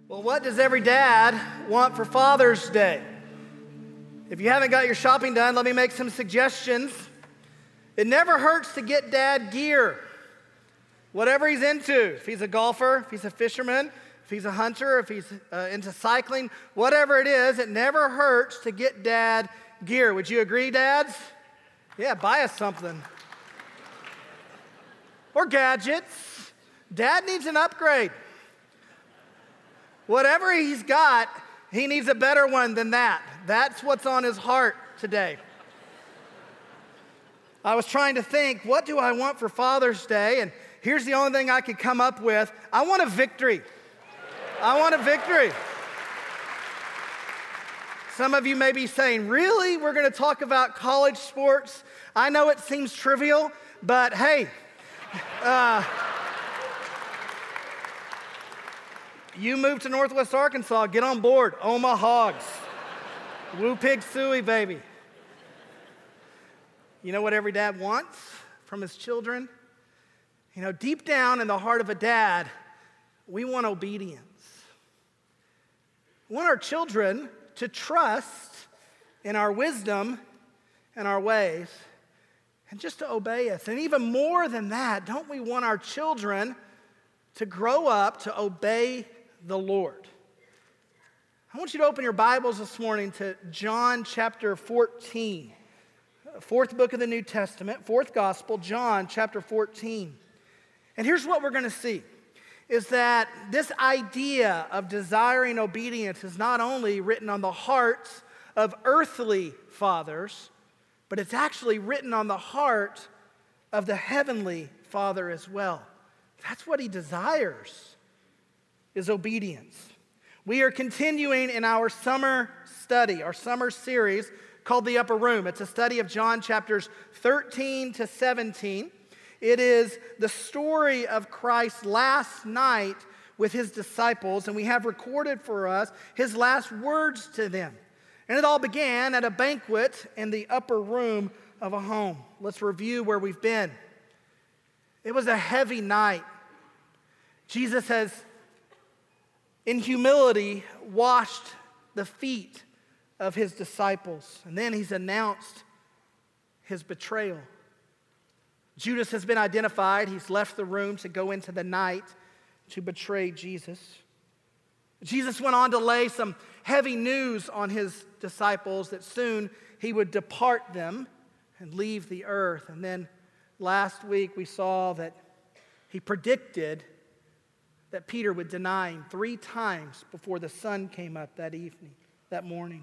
Well, what does every dad want for Father's Day? If you haven't got your shopping done, let me make some suggestions. It never hurts to get dad gear. Whatever he's into, if he's a golfer, if he's a fisherman, if he's a hunter, if he's into cycling, whatever it is, it never hurts to get dad gear. Would you agree, dads? Yeah, buy us something. Or gadgets. Dad needs an upgrade. Whatever he's got, he needs a better one than that. That's what's on his heart today. I was trying to think, what do I want for Father's Day? And here's the only thing I could come up with. I want a victory. I want a victory. Some of you may be saying, really? We're going to talk about college sports? I know it seems trivial, but hey, you move to Northwest Arkansas, get on board. Omaha Hogs. Woo pig suey, baby. You know what every dad wants from his children? You know, deep down in the heart of a dad, we want obedience. We want our children to trust in our wisdom and our ways and just to obey us. And even more than that, don't we want our children to grow up to obey the Lord? I want you to open your Bibles this morning to John chapter 14, fourth book of the New Testament, fourth gospel, John chapter 14. And here's what we're going to see, is that this idea of desiring obedience is not only written on the hearts of earthly fathers, but it's actually written on the heart of the heavenly Father as well. That's what he desires, is obedience. We are continuing in our summer study, our summer series called The Upper Room. It's a study of John chapters 13 to 17. It is the story of Christ's last night with his disciples, and we have recorded for us his last words to them. And it all began at a banquet in the upper room of a home. Let's review where we've been. It was a heavy night. Jesus has, in humility, washed the feet of his disciples. And then he's announced his betrayal. Judas has been identified. He's left the room to go into the night to betray Jesus. Jesus went on to lay some heavy news on his disciples that soon he would depart them and leave the earth. And then last week we saw that he predicted that Peter would deny him 3 times before the sun came up that morning.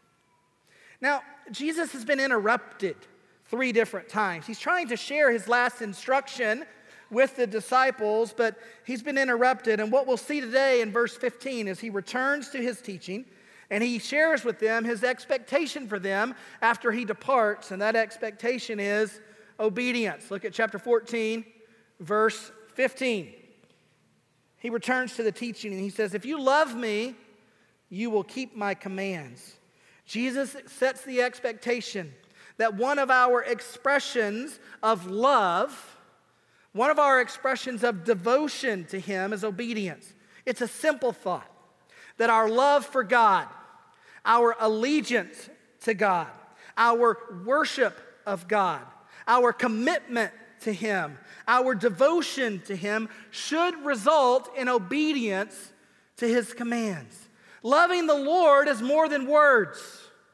Now, Jesus has been interrupted 3 different times. He's trying to share his last instruction with the disciples, but he's been interrupted. And what we'll see today in verse 15 is he returns to his teaching and he shares with them his expectation for them after he departs. And that expectation is obedience. Look at chapter 14, verse 15. He returns to the teaching and he says, if you love me, you will keep my commands. Jesus sets the expectation that one of our expressions of love, one of our expressions of devotion to him is obedience. It's a simple thought that our love for God, our allegiance to God, our worship of God, our commitment to him, our devotion to him should result in obedience to his commands. Loving the Lord is more than words.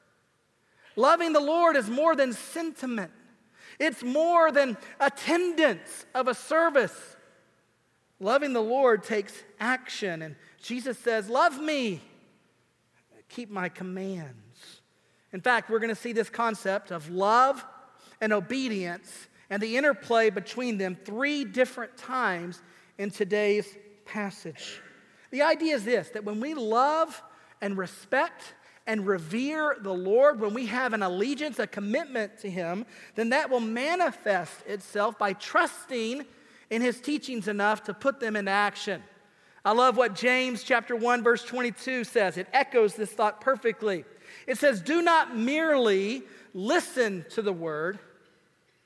Loving the Lord is more than sentiment. It's more than attendance of a service. Loving the Lord takes action. And Jesus says, love me, keep my commands. In fact, we're going to see this concept of love and obedience and the interplay between them 3 different times in today's passage. The idea is this, that when we love and respect and revere the Lord, when we have an allegiance, a commitment to him, then that will manifest itself by trusting in his teachings enough to put them into action. I love what James chapter 1 verse 22 says. It echoes this thought perfectly. It says, do not merely listen to the word,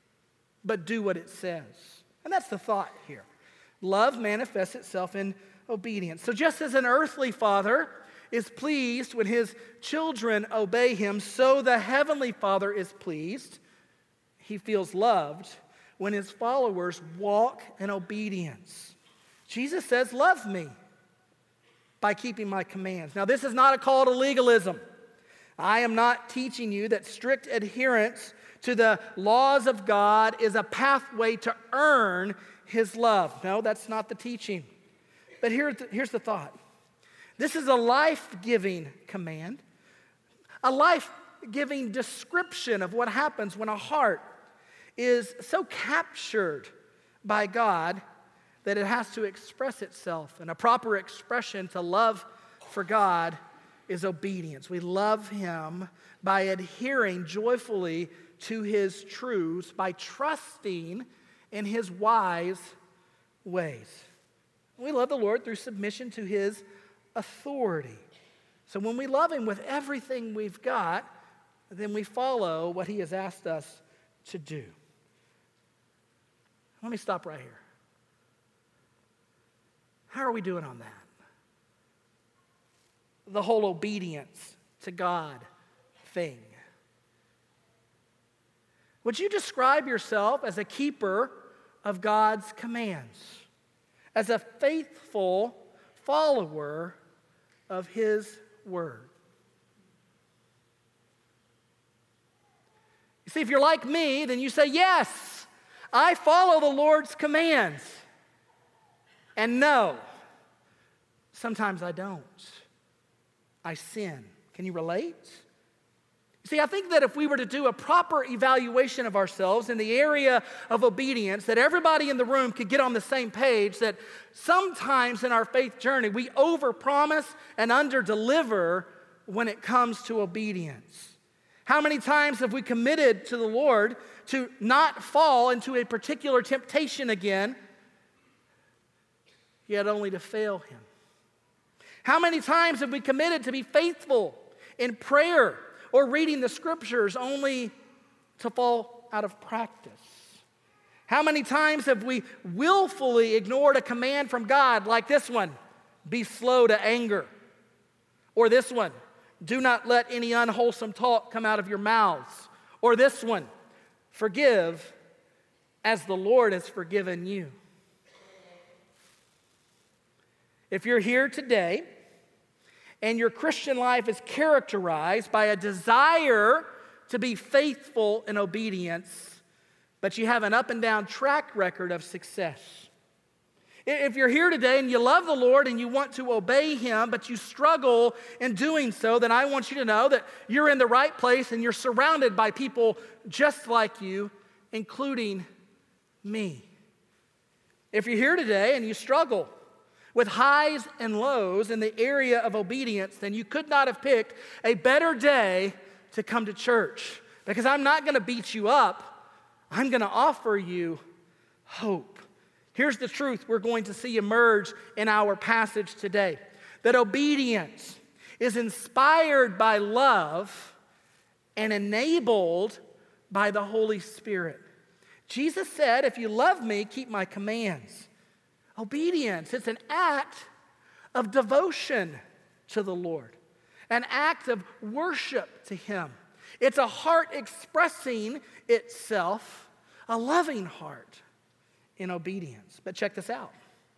but do what it says. And that's the thought here. Love manifests itself in obedience. So just as an earthly father is pleased when his children obey him, so the heavenly Father is pleased. He feels loved when his followers walk in obedience. Jesus says, love me by keeping my commands. Now, this is not a call to legalism. I am not teaching you that strict adherence to the laws of God is a pathway to earn his love. No, that's not the teaching. But here's the thought. This is a life-giving command, a life-giving description of what happens when a heart is so captured by God that it has to express itself. And a proper expression to love for God is obedience. We love him by adhering joyfully to his truths, by trusting in his wise ways. We love the Lord through submission to his authority. So when we love him with everything we've got, then we follow what he has asked us to do. Let me stop right here. How are we doing on that? The whole obedience to God thing. Would you describe yourself as a keeper of God's commands? As a faithful follower of his word? You see, if you're like me, then you say, yes, I follow the Lord's commands. And no, sometimes I don't. I sin. Can you relate? See, I think that if we were to do a proper evaluation of ourselves in the area of obedience, that everybody in the room could get on the same page, that sometimes in our faith journey, we overpromise and underdeliver when it comes to obedience. How many times have we committed to the Lord to not fall into a particular temptation again, yet only to fail him? How many times have we committed to be faithful in prayer or reading the scriptures only to fall out of practice? How many times have we willfully ignored a command from God like this one, be slow to anger? Or this one, do not let any unwholesome talk come out of your mouths? Or this one, forgive as the Lord has forgiven you. If you're here today and your Christian life is characterized by a desire to be faithful in obedience, but you have an up and down track record of success. If you're here today and you love the Lord and you want to obey him, but you struggle in doing so, then I want you to know that you're in the right place and you're surrounded by people just like you, including me. If you're here today and you struggle with highs and lows in the area of obedience, then you could not have picked a better day to come to church. Because I'm not going to beat you up. I'm going to offer you hope. Here's the truth we're going to see emerge in our passage today. That obedience is inspired by love and enabled by the Holy Spirit. Jesus said, if you love me, keep my commands. Obedience, it's an act of devotion to the Lord, an act of worship to him. It's a heart expressing itself, a loving heart in obedience. But check this out.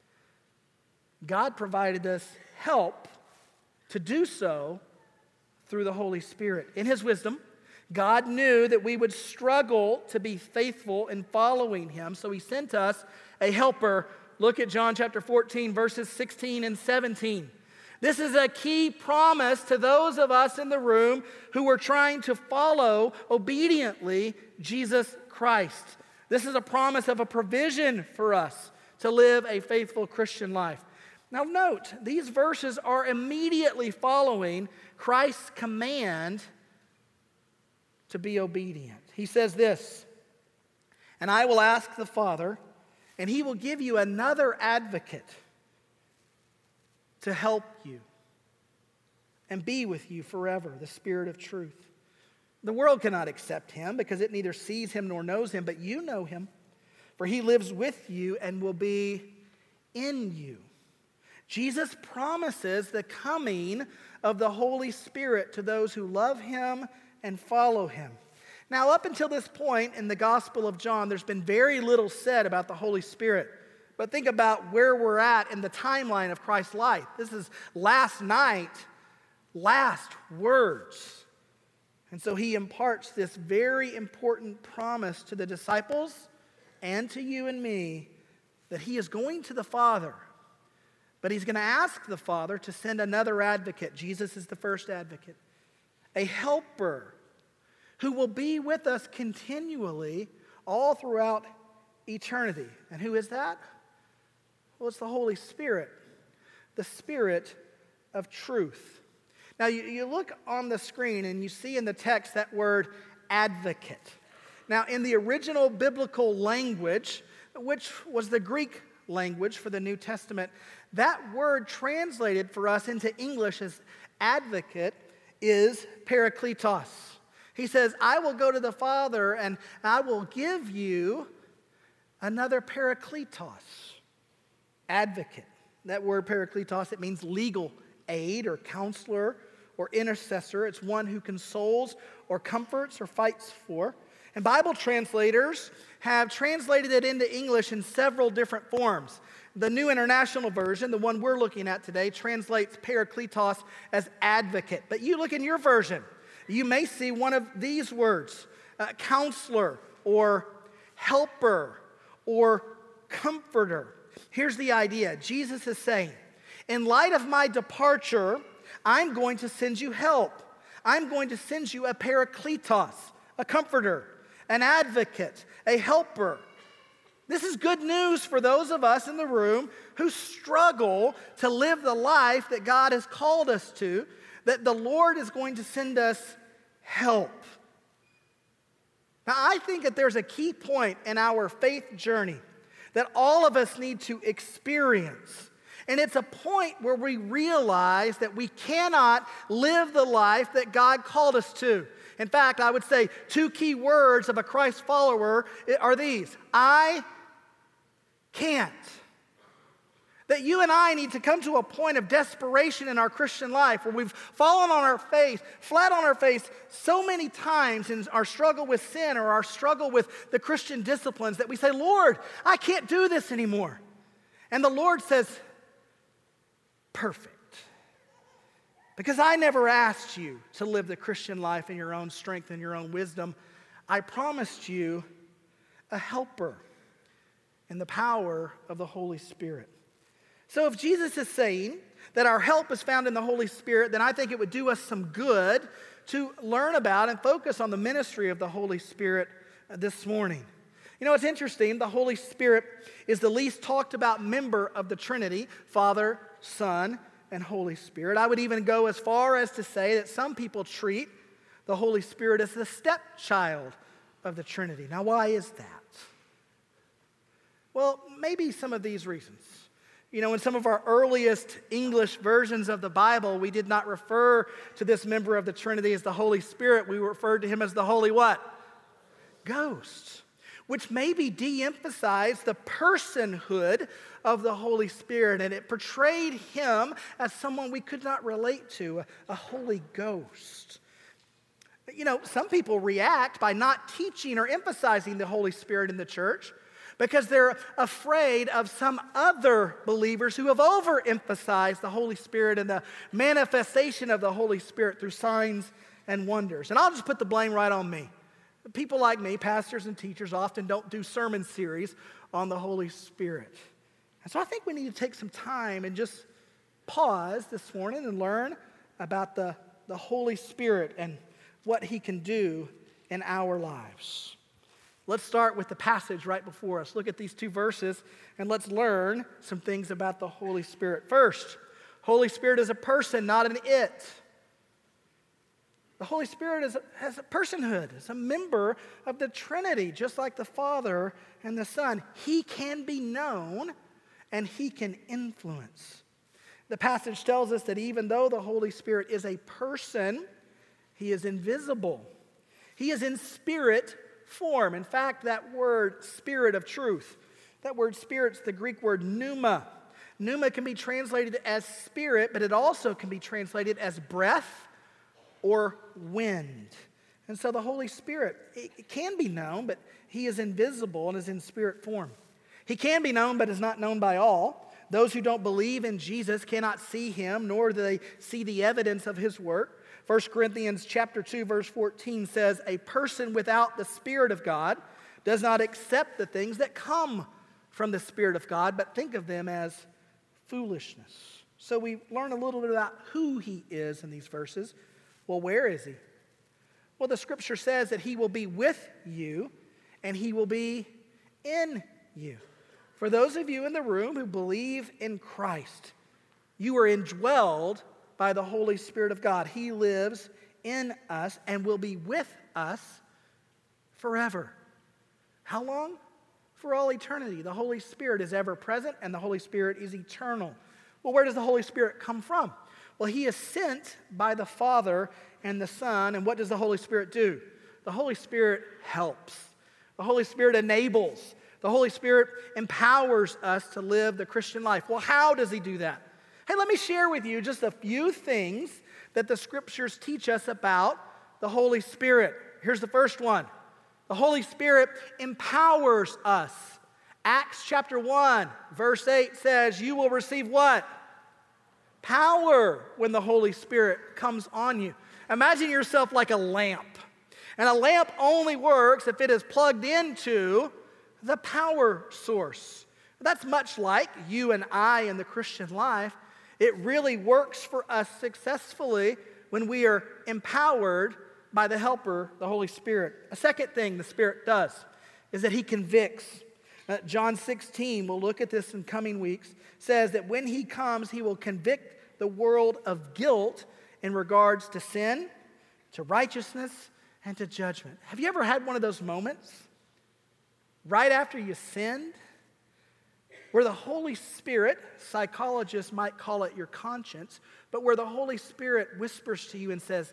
God provided us help to do so through the Holy Spirit. In his wisdom, God knew that we would struggle to be faithful in following him, so he sent us a helper. Look at John chapter 14, verses 16 and 17. This is a key promise to those of us in the room who are trying to follow obediently Jesus Christ. This is a promise of a provision for us to live a faithful Christian life. Now note, these verses are immediately following Christ's command to be obedient. He says this, and I will ask the Father, and he will give you another advocate to help you and be with you forever, the Spirit of truth. The world cannot accept him because it neither sees him nor knows him, but you know him, for he lives with you and will be in you. Jesus promises the coming of the Holy Spirit to those who love him and follow him. Now, up until this point in the Gospel of John, there's been very little said about the Holy Spirit. But think about where we're at in the timeline of Christ's life. This is last night, last words. And so he imparts this very important promise to the disciples and to you and me that he is going to the Father. But he's going to ask the Father to send another advocate. Jesus is the first advocate. A helper who will be with us continually all throughout eternity. And who is that? Well, it's the Holy Spirit, the Spirit of truth. Now, you look on the screen and you see in the text that word advocate. Now, in the original biblical language, which was the Greek language for the New Testament, that word translated for us into English as advocate is parakletos. He says, I will go to the Father and I will give you another parakletos, advocate. That word parakletos, it means legal aid or counselor or intercessor. It's one who consoles or comforts or fights for. And Bible translators have translated it into English in several different forms. The New International Version, the one we're looking at today, translates parakletos as advocate. But you look in your version, you may see one of these words, counselor or helper or comforter. Here's the idea. Jesus is saying, in light of my departure, I'm going to send you help. I'm going to send you a parakletos, a comforter, an advocate, a helper. This is good news for those of us in the room who struggle to live the life that God has called us to, that the Lord is going to send us help. Now, I think that there's a key point in our faith journey that all of us need to experience. And it's a point where we realize that we cannot live the life that God called us to. In fact, I would say two key words of a Christ follower are these: I can't. That you and I need to come to a point of desperation in our Christian life where we've fallen on our face, flat on our face so many times in our struggle with sin or our struggle with the Christian disciplines that we say, Lord, I can't do this anymore. And the Lord says, perfect. Because I never asked you to live the Christian life in your own strength and your own wisdom. I promised you a helper in the power of the Holy Spirit. So if Jesus is saying that our help is found in the Holy Spirit, then I think it would do us some good to learn about and focus on the ministry of the Holy Spirit this morning. You know, it's interesting. The Holy Spirit is the least talked about member of the Trinity, Father, Son, and Holy Spirit. I would even go as far as to say that some people treat the Holy Spirit as the stepchild of the Trinity. Now, why is that? Well, maybe some of these reasons. You know, in some of our earliest English versions of the Bible, we did not refer to this member of the Trinity as the Holy Spirit. We referred to him as the Holy what? Ghost. Which maybe de-emphasized the personhood of the Holy Spirit, and it portrayed him as someone we could not relate to, a Holy Ghost. You know, some people react by not teaching or emphasizing the Holy Spirit in the church because they're afraid of some other believers who have overemphasized the Holy Spirit and the manifestation of the Holy Spirit through signs and wonders. And I'll just put the blame right on me. People like me, pastors and teachers, often don't do sermon series on the Holy Spirit. And so I think we need to take some time and just pause this morning and learn about the Holy Spirit and what he can do in our lives. Let's start with the passage right before us. Look at these two verses and let's learn some things about the Holy Spirit. First, Holy Spirit is a person, not an it. The Holy Spirit has a personhood. It's a member of the Trinity, just like the Father and the Son. He can be known and he can influence. The passage tells us that even though the Holy Spirit is a person, he is invisible. He is in spirit form. In fact, that word, spirit of truth, that word spirit's the Greek word pneuma. Pneuma can be translated as spirit, but it also can be translated as breath or wind. And so the Holy Spirit, it can be known, but he is invisible and is in spirit form. He can be known, but is not known by all. Those who don't believe in Jesus cannot see him, nor do they see the evidence of his work. 1 Corinthians chapter 2, verse 14 says, a person without the Spirit of God does not accept the things that come from the Spirit of God, but think of them as foolishness. So we learn a little bit about who he is in these verses. Well, where is he? Well, the scripture says that he will be with you and he will be in you. For those of you in the room who believe in Christ, you are indwelled by the Holy Spirit of God. He lives in us and will be with us forever. How long? For all eternity. The Holy Spirit is ever present and the Holy Spirit is eternal. Well, where does the Holy Spirit come from? Well, he is sent by the Father and the Son. And what does the Holy Spirit do? The Holy Spirit helps. The Holy Spirit enables. The Holy Spirit empowers us to live the Christian life. Well, how does he do that? Hey, let me share with you just a few things that the scriptures teach us about the Holy Spirit. Here's the first one. The Holy Spirit empowers us. Acts chapter 1, verse 8 says, you will receive what? Power when the Holy Spirit comes on you. Imagine yourself like a lamp. And a lamp only works if it is plugged into the power source. That's much like you and I in the Christian life. It really works for us successfully when we are empowered by the helper, the Holy Spirit. A second thing the Spirit does is that he convicts. John 16, we'll look at this in coming weeks, says that when he comes, he will convict the world of guilt in regards to sin, to righteousness, and to judgment. Have you ever had one of those moments right after you sinned where the Holy Spirit, psychologists might call it your conscience, but where the Holy Spirit whispers to you and says,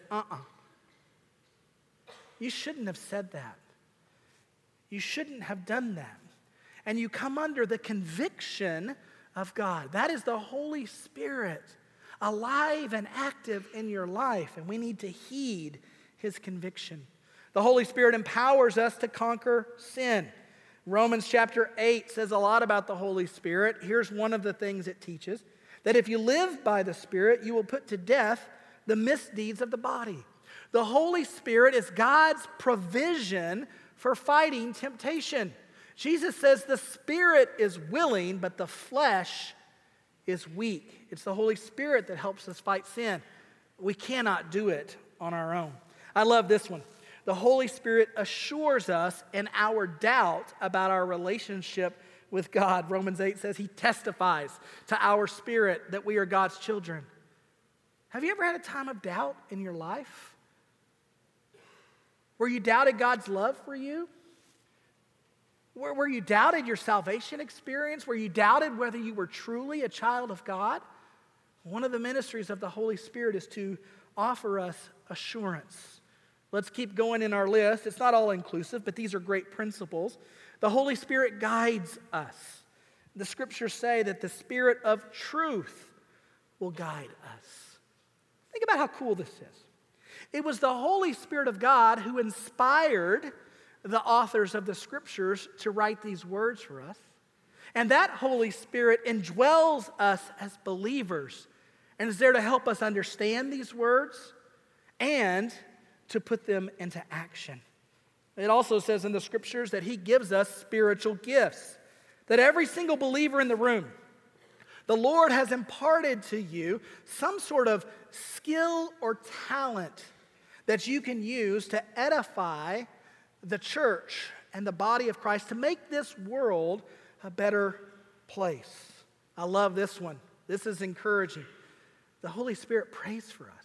you shouldn't have said that. You shouldn't have done that. And you come under the conviction of God. That is the Holy Spirit, alive and active in your life, and we need to heed his conviction. The Holy Spirit empowers us to conquer sin. Romans chapter 8 says a lot about the Holy Spirit. Here's one of the things it teaches, that if you live by the Spirit, you will put to death the misdeeds of the body. The Holy Spirit is God's provision for fighting temptation. Jesus says the Spirit is willing, but the flesh is weak. It's the Holy Spirit that helps us fight sin. We cannot do it on our own. I love this one. The Holy Spirit assures us in our doubt about our relationship with God. Romans 8 says he testifies to our spirit that we are God's children. Have you ever had a time of doubt in your life? Where you doubted God's love for you? Where you doubted your salvation experience? Where you doubted whether you were truly a child of God? One of the ministries of the Holy Spirit is to offer us assurance. Let's keep going in our list. It's not all inclusive, but these are great principles. The Holy Spirit guides us. The scriptures say that the Spirit of truth will guide us. Think about how cool this is. It was the Holy Spirit of God who inspired the authors of the scriptures to write these words for us. And that Holy Spirit indwells us as believers and is there to help us understand these words and to put them into action. It also says in the scriptures that he gives us spiritual gifts, that every single believer in the room, the Lord has imparted to you some sort of skill or talent that you can use to edify the church and the body of Christ to make this world a better place. I love this one. This is encouraging. The Holy Spirit prays for us.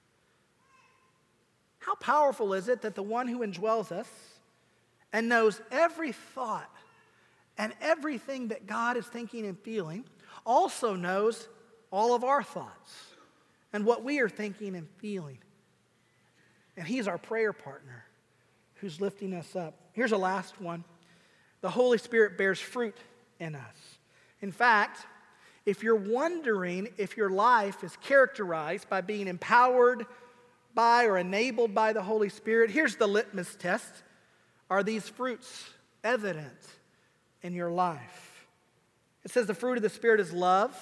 How powerful is it that the one who indwells us and knows every thought and everything that God is thinking and feeling also knows all of our thoughts and what we are thinking and feeling. And he's our prayer partner who's lifting us up. Here's a last one. The Holy Spirit bears fruit in us. In fact, If you're wondering if your life is characterized by being empowered by or enabled by the Holy Spirit, here's the litmus test. Are these fruits evident in your life? It says the fruit of the Spirit is love,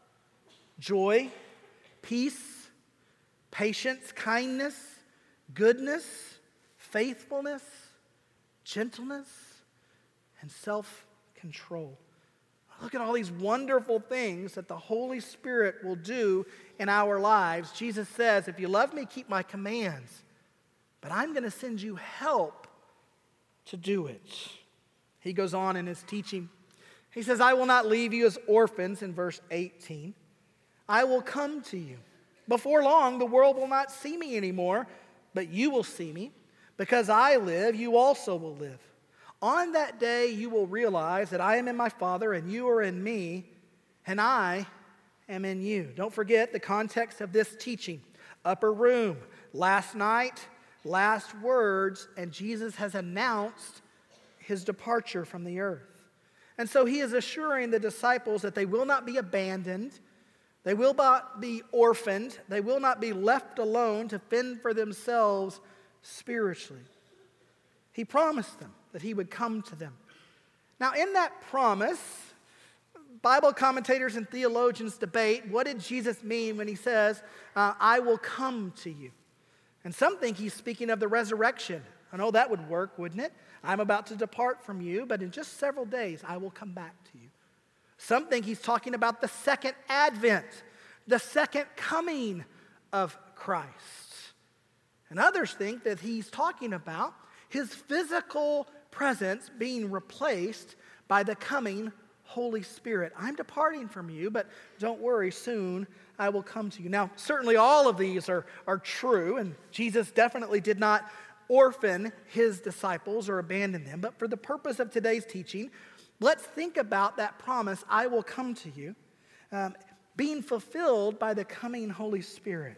joy, peace, patience, kindness, goodness, faithfulness, gentleness, and self-control. Look at all these wonderful things that the Holy Spirit will do in our lives. Jesus says, if you love me, keep my commands. But I'm going to send you help to do it. He goes on in his teaching. He says, I will not leave you as orphans in verse 18. I will come to you. Before long, the world will not see me anymore, but you will see me. Because I live, you also will live. On that day, you will realize that I am in my Father, and you are in me, and I am in you. Don't forget the context of this teaching. Upper room, last night, last words, and Jesus has announced his departure from the earth. And so he is assuring the disciples that they will not be abandoned, they will not be orphaned, they will not be left alone to fend for themselves spiritually. He promised them that he would come to them. Now, in that promise, Bible commentators and theologians debate, what did Jesus mean when he says, I will come to you? And some think he's speaking of the resurrection. I know that would work, wouldn't it? I'm about to depart from you, but in just several days, I will come back to you. Some think he's talking about the second advent, the second coming of Christ. And others think that he's talking about his physical presence being replaced by the coming Holy Spirit. I'm departing from you, but don't worry, soon I will come to you. Now, certainly all of these are true, and Jesus definitely did not orphan his disciples or abandon them. But for the purpose of today's teaching, let's think about that promise, I will come to you, being fulfilled by the coming Holy Spirit.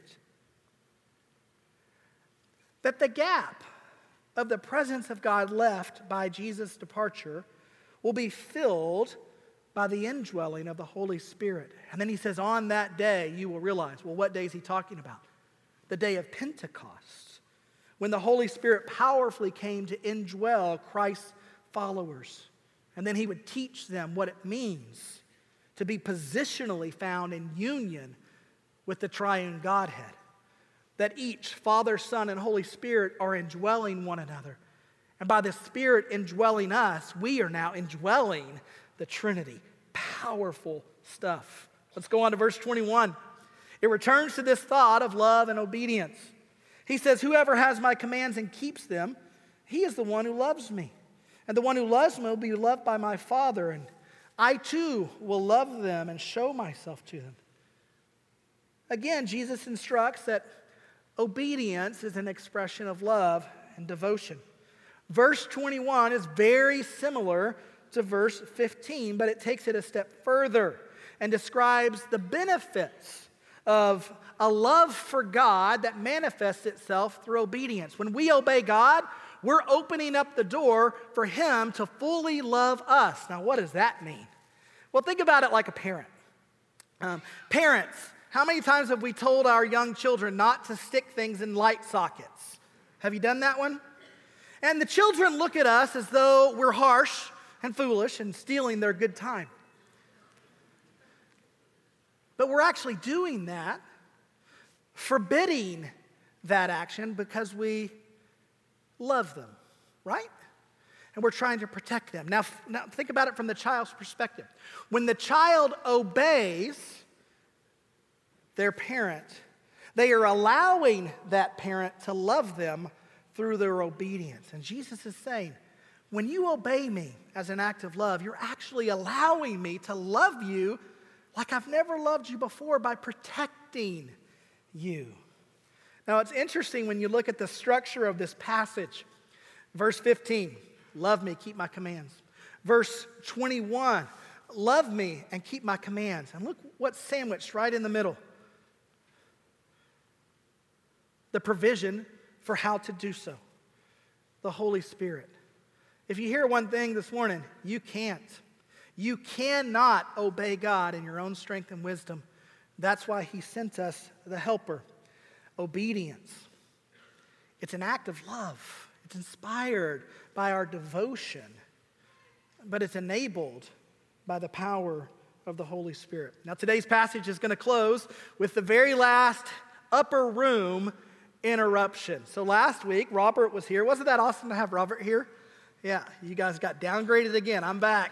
That the gap of the presence of God left by Jesus' departure will be filled by the indwelling of the Holy Spirit. And then he says, on that day you will realize, well, what day is he talking about? The day of Pentecost, when the Holy Spirit powerfully came to indwell Christ's followers. And then he would teach them what it means to be positionally found in union with the triune Godhead. That each, Father, Son, and Holy Spirit are indwelling one another. And by the Spirit indwelling us, we are now indwelling the Trinity. Powerful stuff. Let's go on to verse 21. It returns to this thought of love and obedience. He says, whoever has my commands and keeps them, he is the one who loves me. And the one who loves me will be loved by my Father, and I too will love them and show myself to them. Again, Jesus instructs that obedience is an expression of love and devotion. Verse 21 is very similar to verse 15, but it takes it a step further and describes the benefits of a love for God that manifests itself through obedience. When we obey God, we're opening up the door for him to fully love us. Now, what does that mean? Well, think about it like a parent. Parents, how many times have we told our young children not to stick things in light sockets? Have you done that one? And the children look at us as though we're harsh and foolish and stealing their good time. But we're actually doing that, forbidding that action because we love them, right? And we're trying to protect them. Now think about it from the child's perspective. When the child obeys their parent, they are allowing that parent to love them through their obedience. And Jesus is saying, when you obey me as an act of love, you're actually allowing me to love you like I've never loved you before by protecting you. Now, it's interesting when you look at the structure of this passage. Verse 15, love me, keep my commands. Verse 21, love me and keep my commands. And look what's sandwiched right in the middle. The provision for how to do so. The Holy Spirit. If you hear one thing this morning, you can't. You cannot obey God in your own strength and wisdom. That's why he sent us the helper. Obedience. It's an act of love. It's inspired by our devotion, but it's enabled by the power of the Holy Spirit. Now, today's passage is going to close with the very last upper room interruption. So last week, Robert was here. Wasn't that awesome to have Robert here? Yeah, you guys got downgraded again. I'm back.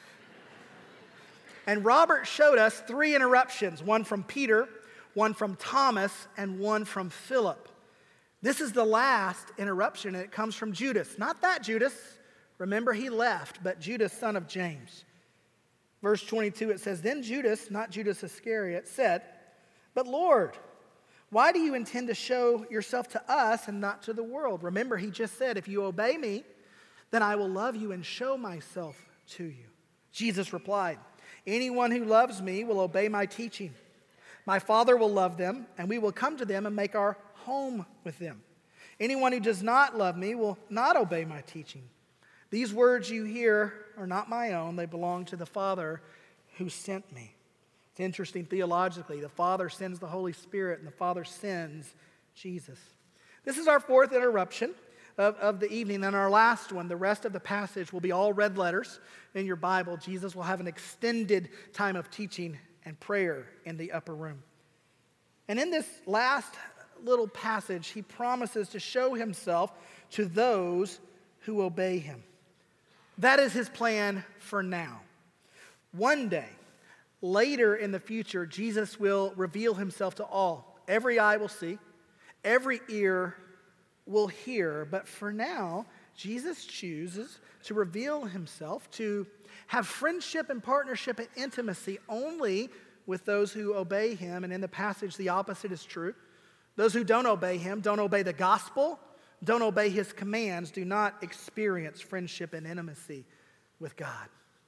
And Robert showed us 3 interruptions, one from Peter, one from Thomas, and one from Philip. This is the last interruption, and it comes from Judas. Not that Judas. Remember, he left, but Judas, son of James. Verse 22, it says, Then Judas, not Judas Iscariot, said, But Lord, why do you intend to show yourself to us and not to the world? Remember, he just said, if you obey me, then I will love you and show myself to you. Jesus replied, Anyone who loves me will obey my teaching. My Father will love them, and we will come to them and make our home with them. Anyone who does not love me will not obey my teaching. These words you hear are not my own. They belong to the Father who sent me. It's interesting theologically. The Father sends the Holy Spirit, and the Father sends Jesus. This is our 4th interruption of the evening. And our last one, the rest of the passage will be all red letters in your Bible. Jesus will have an extended time of teaching and prayer in the upper room. And in this last little passage, he promises to show himself to those who obey him. That is his plan for now. One day, later in the future, Jesus will reveal himself to all. Every eye will see, every ear will hear. But for now, Jesus chooses to reveal himself, to have friendship and partnership and intimacy only with those who obey him. And in the passage, the opposite is true. Those who don't obey him, don't obey the gospel, don't obey his commands, do not experience friendship and intimacy with God.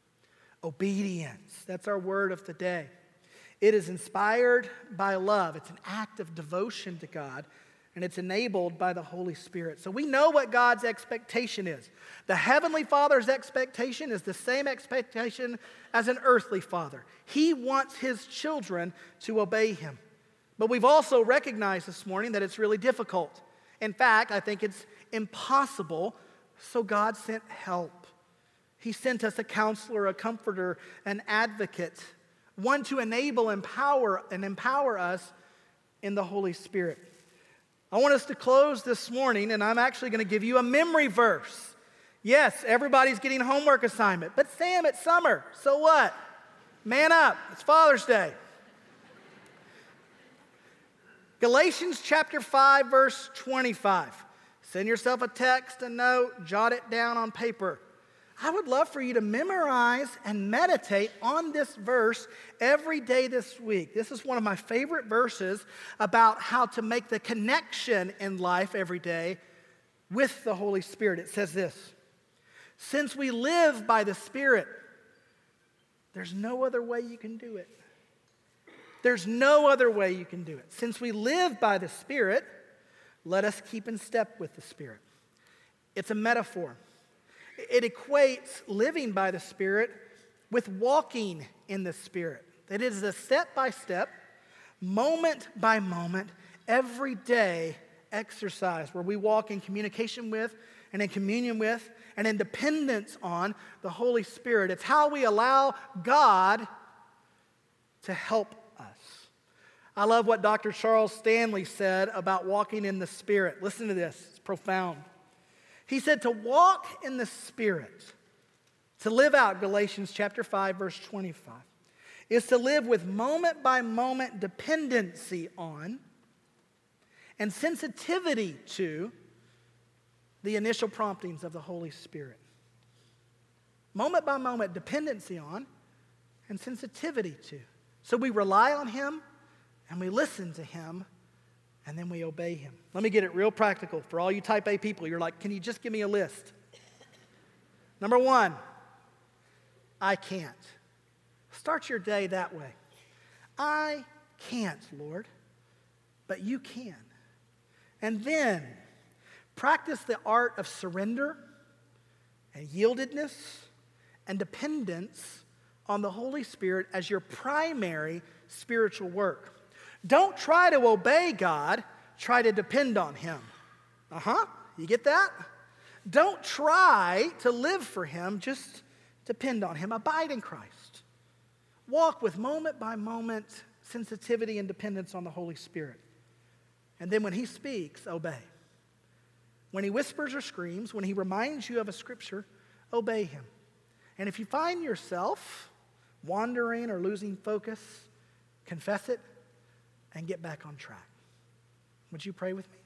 Obedience, that's our word of the day. It is inspired by love. It's an act of devotion to God, and it's enabled by the Holy Spirit. So we know what God's expectation is. The Heavenly Father's expectation is the same expectation as an earthly father. He wants his children to obey him. But we've also recognized this morning that it's really difficult. In fact, I think it's impossible, so God sent help. He sent us a counselor, a comforter, an advocate, one to enable, empower us in the Holy Spirit. I want us to close this morning, and I'm actually going to give you a memory verse. Yes, everybody's getting a homework assignment, but Sam, it's summer, so what? Man up, it's Father's Day. Galatians chapter 5, verse 25. Send yourself a text, a note, jot it down on paper. I would love for you to memorize and meditate on this verse every day this week. This is one of my favorite verses about how to make the connection in life every day with the Holy Spirit. It says this, since we live by the Spirit, there's no other way you can do it. There's no other way you can do it. Since we live by the Spirit, let us keep in step with the Spirit. It's a metaphor. It equates living by the Spirit with walking in the Spirit. It is a step-by-step, moment-by-moment, everyday exercise where we walk in communication with and in communion with and in dependence on the Holy Spirit. It's how we allow God to help us. I love what Dr. Charles Stanley said about walking in the Spirit. Listen to this. It's profound. He said to walk in the Spirit, to live out Galatians chapter 5, verse 25, is to live with moment-by-moment dependency on and sensitivity to the initial promptings of the Holy Spirit. Moment-by-moment dependency on and sensitivity to. So we rely on Him and we listen to Him and then we obey Him. Let me get it real practical. For all you type A people, you're like, can you just give me a list? Number one, I can't. Start your day that way. I can't, Lord, but you can. And then practice the art of surrender and yieldedness and dependence on the Holy Spirit as your primary spiritual work. Don't try to obey God, try to depend on Him. You get that? Don't try to live for Him, just depend on Him. Abide in Christ. Walk with moment by moment sensitivity and dependence on the Holy Spirit. And then when He speaks, obey. When He whispers or screams, when He reminds you of a scripture, obey Him. And if you find yourself wandering or losing focus, confess it and get back on track. Would you pray with me?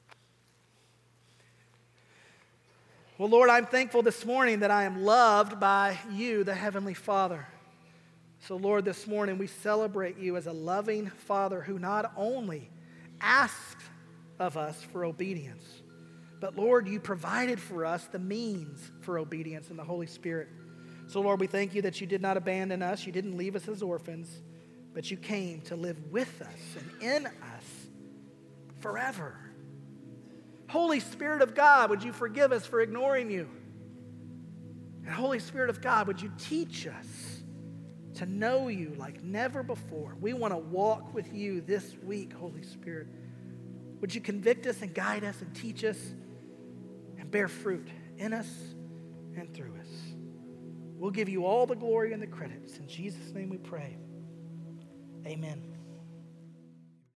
Well, Lord, I'm thankful this morning that I am loved by You, the Heavenly Father. So, Lord, this morning we celebrate You as a loving Father who not only asks of us for obedience, but, Lord, You provided for us the means for obedience in the Holy Spirit. So, Lord, we thank You that You did not abandon us. You didn't leave us as orphans, but You came to live with us and in us forever. Holy Spirit of God, would You forgive us for ignoring You? And Holy Spirit of God, would You teach us to know You like never before? We want to walk with You this week, Holy Spirit. Would You convict us and guide us and teach us and bear fruit in us and through us? We'll give You all the glory and the credits. In Jesus' name we pray. Amen.